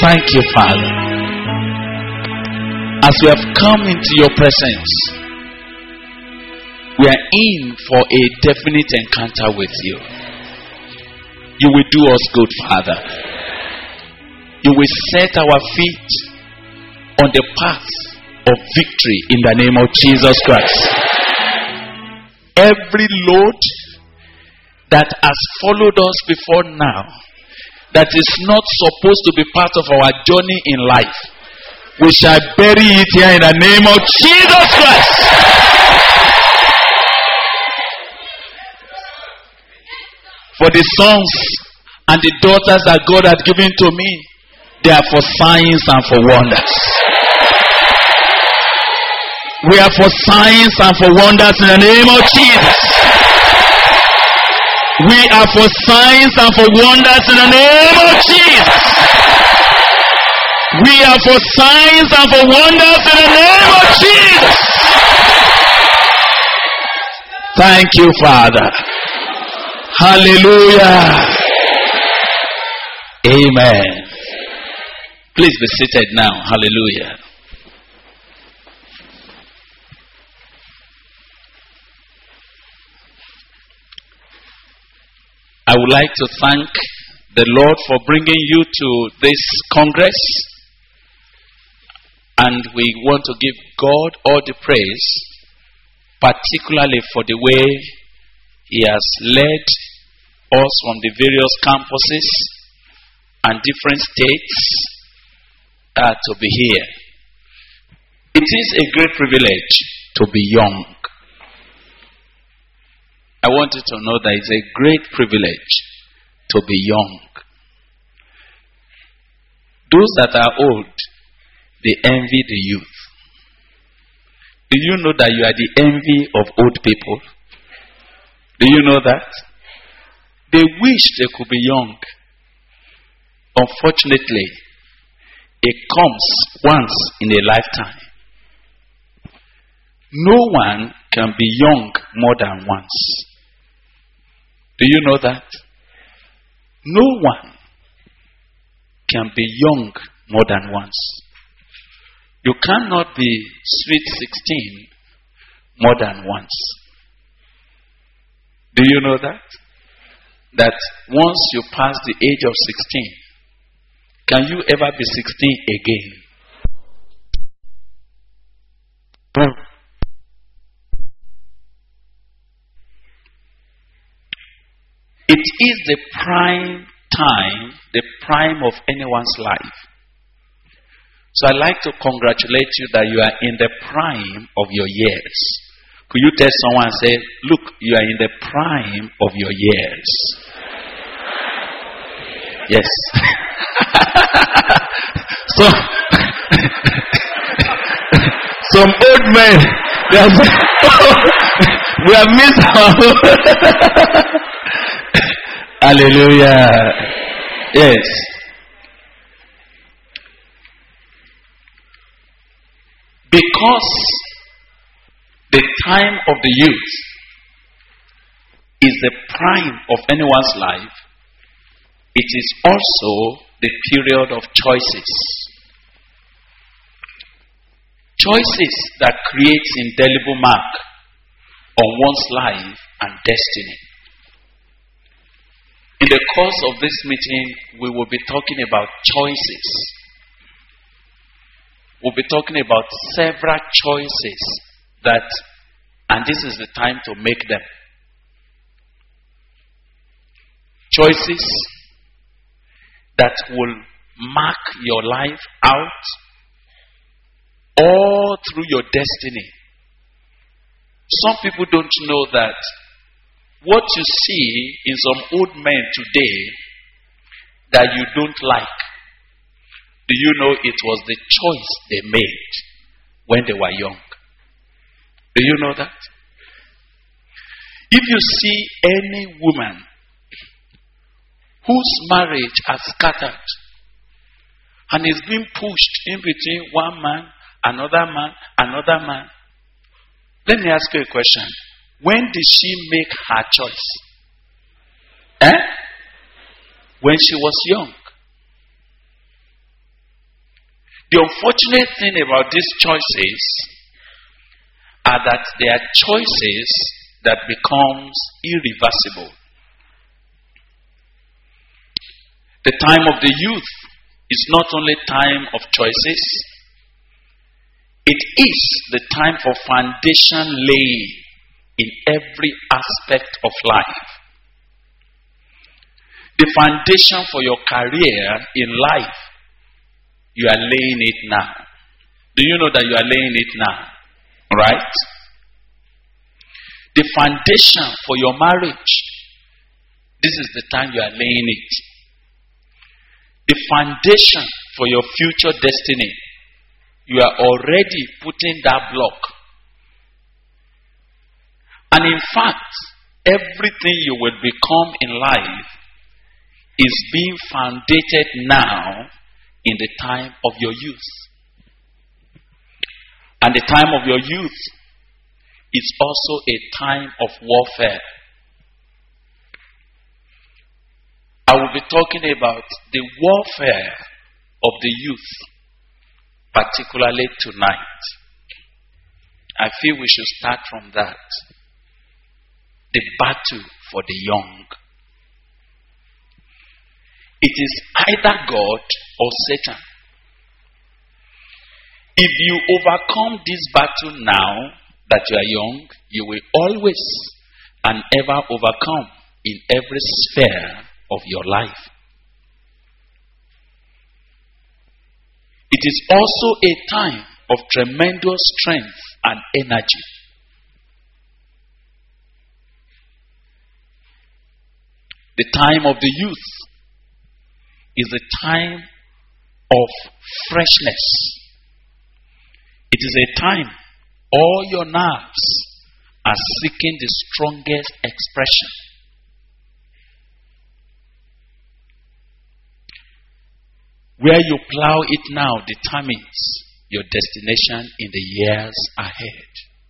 Thank you, Father. As we have come into your presence, we are in for a definite encounter with you. You will do us good, Father. You will set our feet on the path of victory in the name of Jesus Christ. Every load that has followed us before now, that is not supposed to be part of our journey in life, we shall bury it here in the name of Jesus Christ. For the sons and the daughters that God had given to me, they are for signs and for wonders. We are for signs and for wonders in the name of Jesus. We are for signs and for wonders in the name of Jesus. We are for signs and for wonders in the name of Jesus. Thank you, Father. Hallelujah. Amen. Please be seated now. Hallelujah. I would like to thank the Lord for bringing you to this congress. And we want to give God all the praise, particularly for the way He has led us from the various campuses and different states to be here. It is a great privilege to be young. I want you to know that it's a great privilege to be young. Those that are old, they envy the youth. Do you know that you are the envy of old people? Do you know that? They wish they could be young. Unfortunately, it comes once in a lifetime. No one can be young more than once. Do you know that? No one can be young more than once. You cannot be sweet 16 more than once. Do you know that? That once you pass the age of 16, can you ever be 16 again? It is the prime time, the prime of anyone's life. So I'd like to congratulate you that you are in the prime of your years. Could you tell someone and say, look, you are in the prime of your years? Yes. So, some old men, they are saying, oh, we have missed our Hallelujah. Yes. Because the time of the youth is the prime of anyone's life, it is also the period of choices. Choices that creates indelible mark on one's life and destiny. In the course of this meeting, we will be talking about choices. We'll be talking about several choices that, and this is the time to make them. Choices that will mark your life out all through your destiny. Some people don't know that what you see in some old men today that you don't like, do you know it was the choice they made when they were young? Do you know that? If you see any woman whose marriage has scattered and is being pushed in between one man, another man, let me ask you a question. When did she make her choice? When she was young. The unfortunate thing about these choices are that they are choices that becomes irreversible. The time of the youth is not only time of choices, it is the time for foundation laying in every aspect of life. The foundation for your career in life, you are laying it now. Do you know that you are laying it now? Right? The foundation for your marriage, this is the time you are laying it. The foundation for your future destiny, you are already putting that block. And in fact, everything you will become in life is being founded now in the time of your youth. And the time of your youth is also a time of warfare. I will be talking about the warfare of the youth, particularly tonight. I feel we should start from that. The battle for the young. It is either God or Satan. If you overcome this battle now that you are young, you will always and ever overcome in every sphere of your life. It is also a time of tremendous strength and energy. The time of the youth is a time of freshness. It is a time all your nerves are seeking the strongest expression. Where you plow it now determines your destination in the years ahead.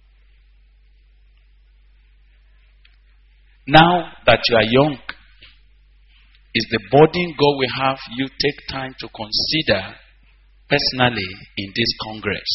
Now that you are young, is the burden God will have you take time to consider personally in this Congress.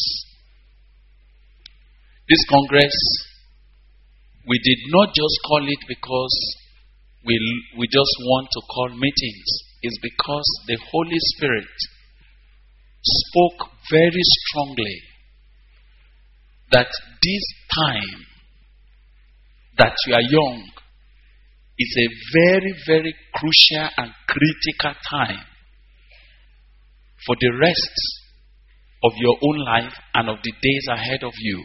This Congress, we did not just call it because we just want to call meetings. It's because the Holy Spirit spoke very strongly that this time that you are young is a very, very crucial and critical time for the rest of your own life and of the days ahead of you.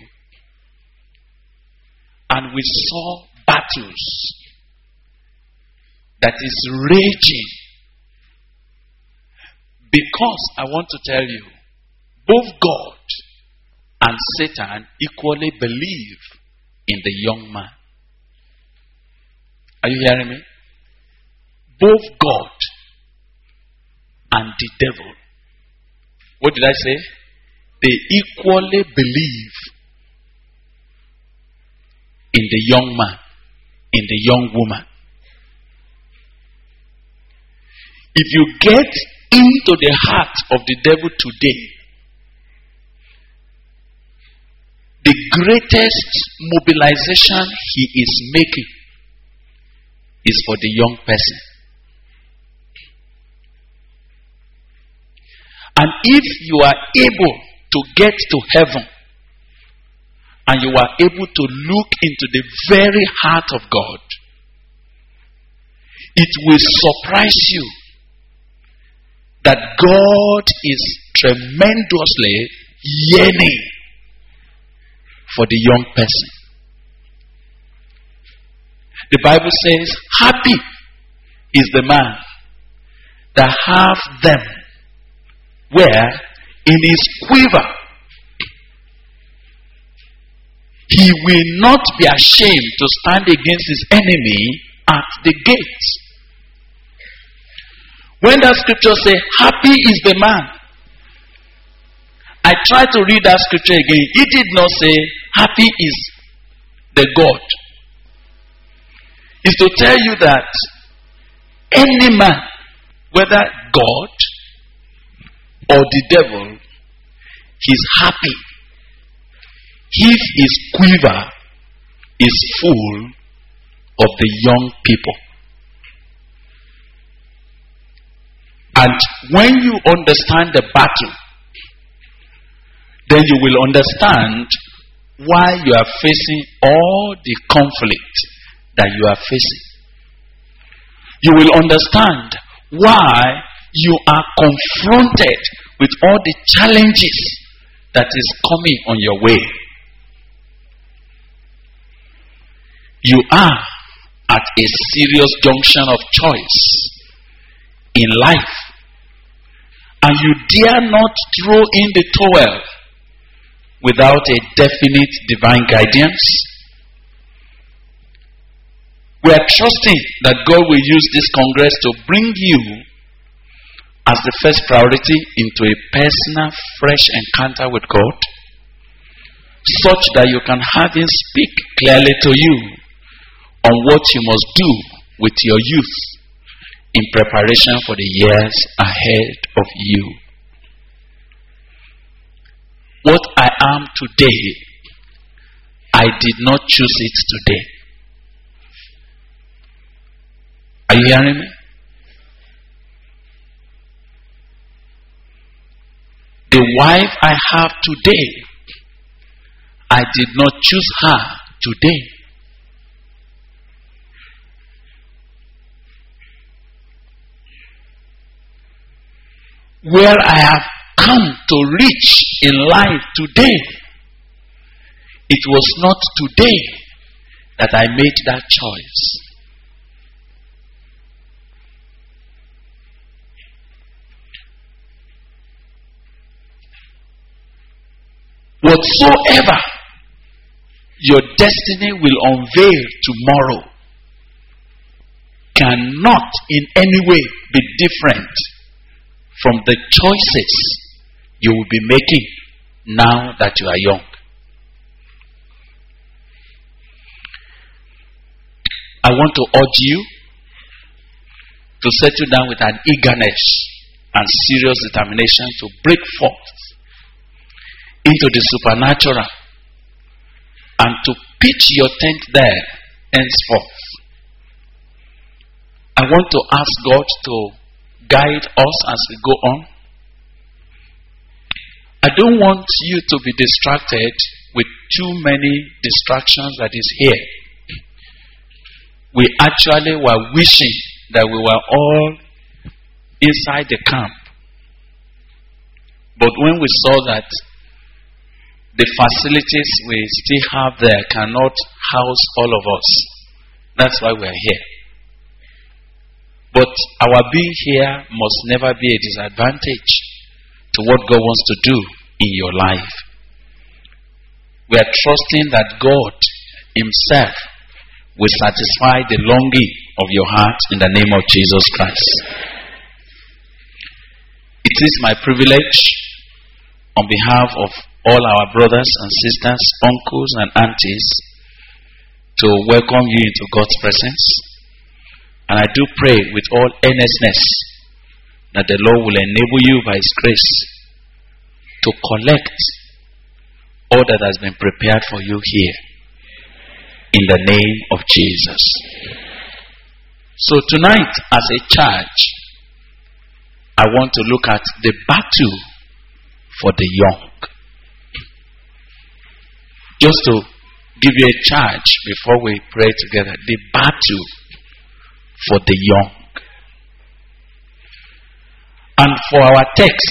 And we saw battles that is raging. Because I want to tell you, both God and Satan equally believe in the young man. Are you hearing me? Both God and the devil. What did I say? They equally believe in the young man, in the young woman. If you get into the heart of the devil today, the greatest mobilization he is making is for the young person. And if you are able to get to heaven and you are able to look into the very heart of God, it will surprise you that God is tremendously yearning for the young person. The Bible says, happy is the man that hath them where in his quiver he will not be ashamed to stand against his enemy at the gates. When that scripture says, happy is the man, I tried to read that scripture again. It did not say, happy is the God. It's to tell you that any man, whether God or the devil, he's happy if his quiver is full of the young people. And when you understand the battle, then you will understand why you are facing all the conflict that you are facing. You will understand why you are confronted with all the challenges that is coming on your way. You are at a serious junction of choice in life, and you dare not throw in the towel without a definite divine guidance. We are trusting that God will use this Congress to bring you as the first priority into a personal, fresh encounter with God, such that you can have Him speak clearly to you on what you must do with your youth in preparation for the years ahead of you. What I am today, I did not choose it today. Are you hearing me? The wife I have today, I did not choose her today. Where I have come to reach in life today, it was not today that I made that choice. Whatsoever your destiny will unveil tomorrow cannot in any way be different from the choices you will be making now that you are young. I want to urge you to settle down with an eagerness and serious determination to break forth into the supernatural and to pitch your tent there henceforth. I want to ask God to guide us as we go on. I don't want you to be distracted with too many distractions that is here. We actually were wishing that we were all inside the camp. But when we saw that the facilities we still have there cannot house all of us, that's why we are here. But our being here must never be a disadvantage to what God wants to do in your life. We are trusting that God Himself will satisfy the longing of your heart in the name of Jesus Christ. It is my privilege on behalf of all our brothers and sisters, uncles and aunties, to welcome you into God's presence. And I do pray with all earnestness that the Lord will enable you by His grace to collect all that has been prepared for you here in the name of Jesus. So tonight, as a church, I want to look at the battle for the young. Just to give you a charge before we pray together. The battle for the young. And for our text,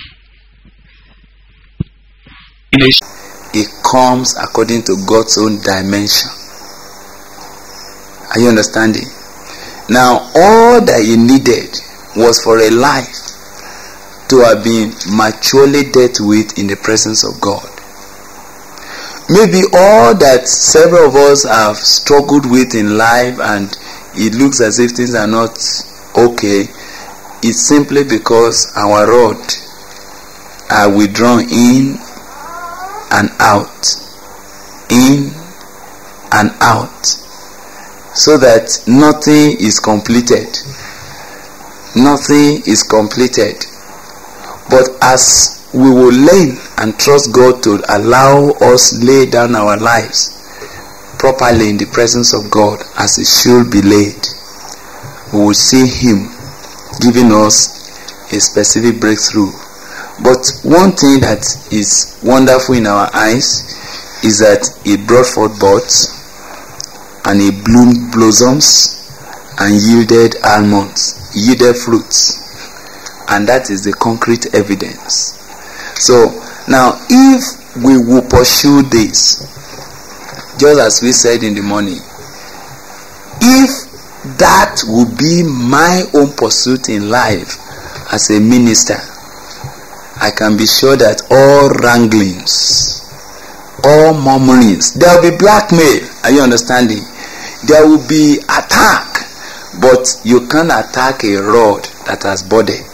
it comes according to God's own dimension. Are you understanding? Now, all that He needed was for a life to have been maturely dealt with in the presence of God. Maybe all that several of us have struggled with in life and it looks as if things are not okay is simply because our rod are withdrawn in and out, in and out, so that nothing is completed. Nothing is completed. But as we will learn and trust God to allow us lay down our lives properly in the presence of God as it should be laid, we will see Him giving us a specific breakthrough. But one thing that is wonderful in our eyes is that it brought forth buds, and it bloomed blossoms, and yielded almonds, yielded fruits. And that is the concrete evidence. So now, if we will pursue this, just as we said in the morning, if that will be my own pursuit in life as a minister, I can be sure that all wranglings, all murmurings, there will be blackmail. Are you understanding? There will be attack, but you can't attack a rod that has budded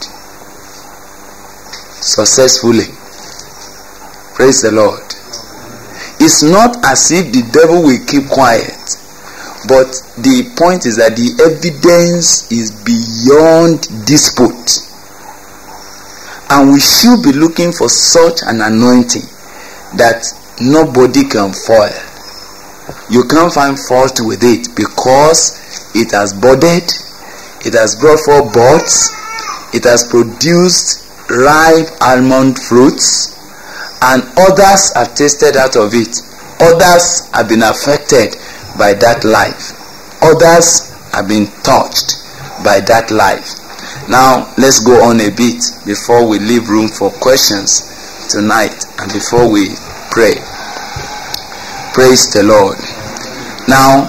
successfully. Praise the Lord. It's not as if the devil will keep quiet, but the point is that the evidence is beyond dispute, and we should be looking for such an anointing that nobody can foil. You can't find fault with it because it has budded, it has brought forth buds, it has produced ripe almond fruits, and others have tasted out of it. Others have been affected by that life. Others have been touched by that life. Now let's go on a bit before we leave room for questions tonight and before we pray. Praise the Lord. Now,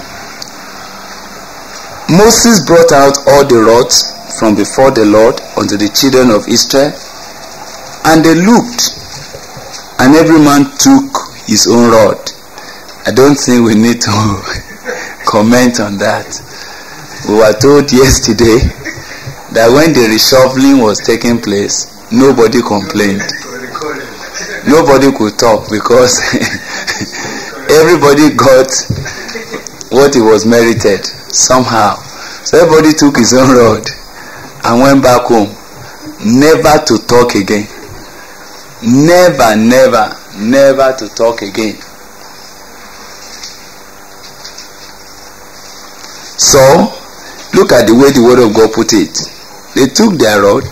Moses brought out all the rods from before the Lord unto the children of Israel, and they looked, and every man took his own rod. I don't think we need to comment on that. We were told yesterday that when the reshuffling was taking place, nobody complained. Nobody could talk because everybody got what it was merited somehow. So everybody took his own rod and went back home, never to talk again. Never, never, never to talk again. So, look at the way the word of God put it. They took their rod,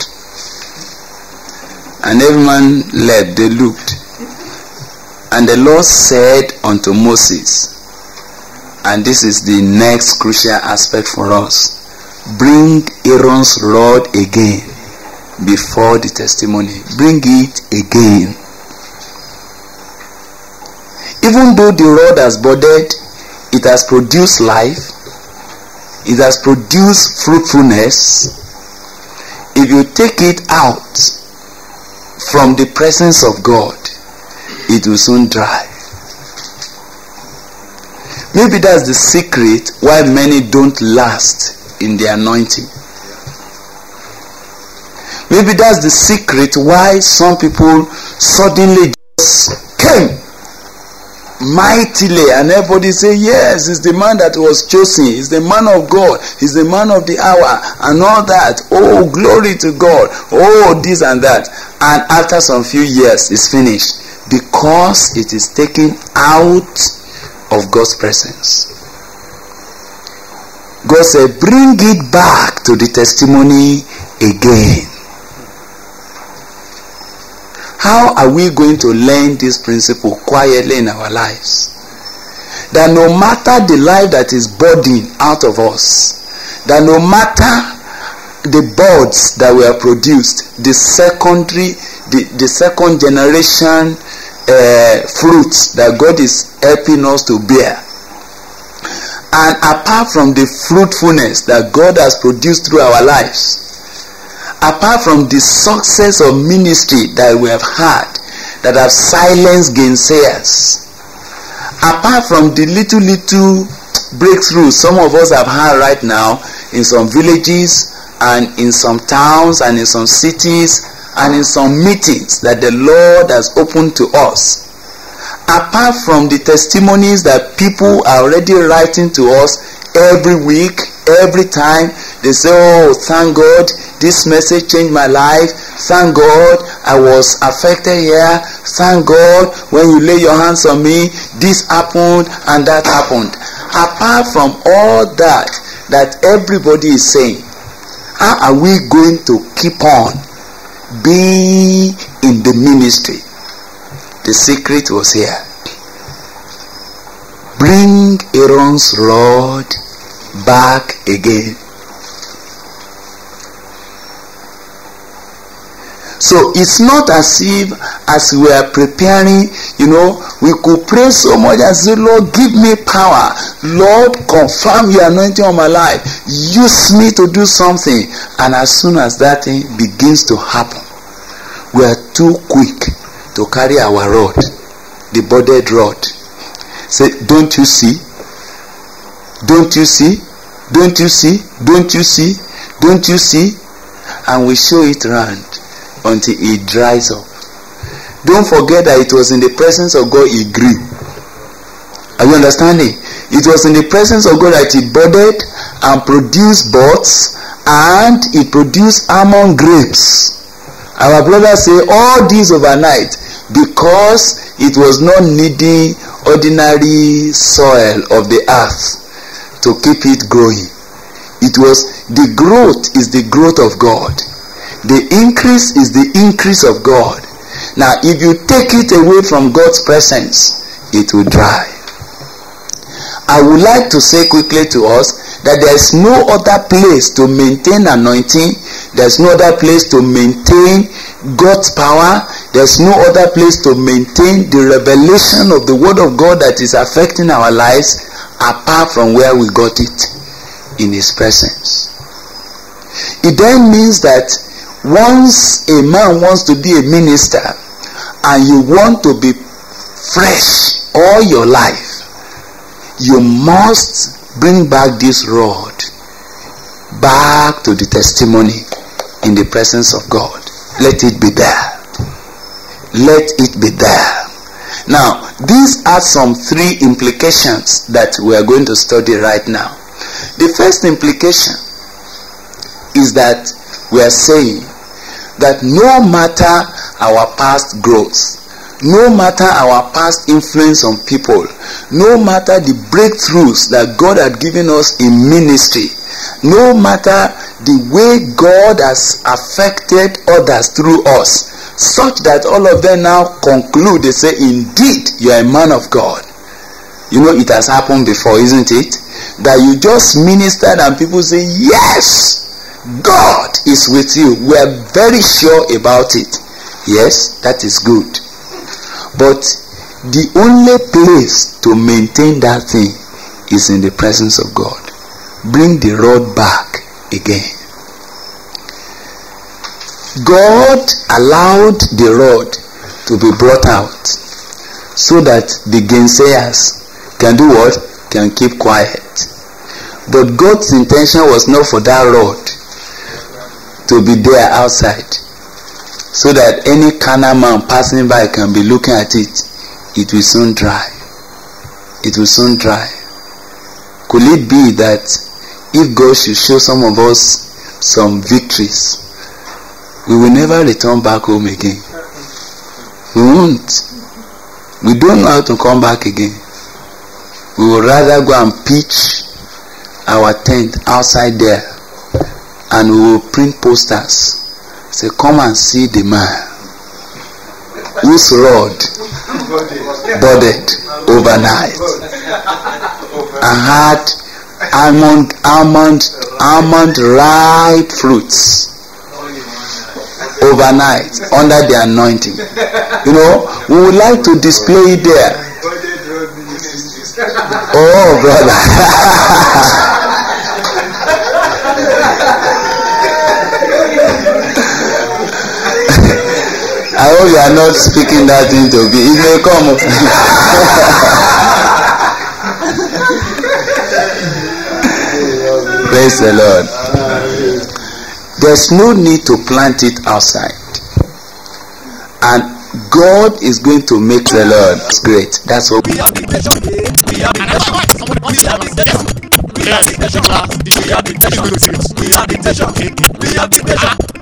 and every man left, they looked. And the Lord said unto Moses, and this is the next crucial aspect for us, bring Aaron's rod again before the testimony. Bring it again. Even though the rod has budded, it has produced life, it has produced fruitfulness. If you take it out from the presence of God, it will soon dry. Maybe that's the secret why many don't last in the anointing. Maybe that's the secret why some people suddenly just came mightily, and everybody say, yes, it's the man that was chosen, it's the man of God, he's the man of the hour, and all that. Oh, glory to God. Oh, this and that. And after some few years, it's finished because it is taken out of God's presence. God said, bring it back to the testimony again. How are we going to learn this principle quietly in our lives? That no matter the life that is budding out of us, that no matter the buds that were produced, the second generation fruits that God is helping us to bear, and apart from the fruitfulness that God has produced through our lives, apart from the success of ministry that we have had, that have silenced gainsayers, apart from the little breakthroughs some of us have had right now in some villages and in some towns and in some cities and in some meetings that the Lord has opened to us, apart from the testimonies that people are already writing to us every week, every time, they say, oh, thank God, This message changed my life. Thank God I was affected here. Thank God when you lay your hands on me, this happened and that happened. Apart from all that everybody is saying, how are we going to keep on being in the ministry? The secret was here. Bring Aaron's rod back again. So it's not as if as we are preparing, we could pray so much and say, Lord, give me power. Lord, confirm your anointing on my life. Use me to do something. And as soon as that thing begins to happen, we are too quick to carry our rod, the budded rod. Say, don't you see? Don't you see? Don't you see? Don't you see? Don't you see? And we show it around until it dries up. Don't forget that it was in the presence of God it grew. Are you understanding? It was in the presence of God that it budded and produced buds, and it produced almond grapes. Our brothers say all these overnight because it was not needing ordinary soil of the earth to keep it growing. It was the growth is the growth of God. The increase is the increase of God. Now, if you take it away from God's presence, it will dry. I would like to say quickly to us that there is no other place to maintain anointing. There is no other place to maintain God's power. There is no other place to maintain the revelation of the word of God that is affecting our lives apart from where we got it, in His presence. It then means that once a man wants to be a minister and you want to be fresh all your life, you must bring back this rod back to the testimony in the presence of God. Let it be there. Let it be there. Now, these are some 3 implications that we are going to study right now. The first implication is that we are saying that no matter our past growth, no matter our past influence on people, no matter the breakthroughs that God had given us in ministry, no matter the way God has affected others through us, such that all of them now conclude, they say, indeed, you are a man of God. It has happened before, isn't it? That you just ministered and people say, yes, God is with you. We are very sure about it. Yes, that is good. But the only place to maintain that thing is in the presence of God. Bring the rod back again. God allowed the rod to be brought out so that the gainsayers can do what? Can keep quiet. But God's intention was not for that rod to be there outside, so that any carnal man passing by can be looking at it. It will soon dry. It will soon dry. Could it be that if God should show some of us some victories, we will never return back home again? We won't. We don't know how to come back again. We would rather go and pitch our tent outside there, and we will print posters. Say, come and see the man whose rod budded overnight and had almond ripe fruits overnight under the anointing. We would like to display it there. Oh, brother. I hope you are not speaking that into me. It may come. Praise the Lord. There's no need to plant it outside. And God is going to make the Lord great. That's what we have. We rehabilitation.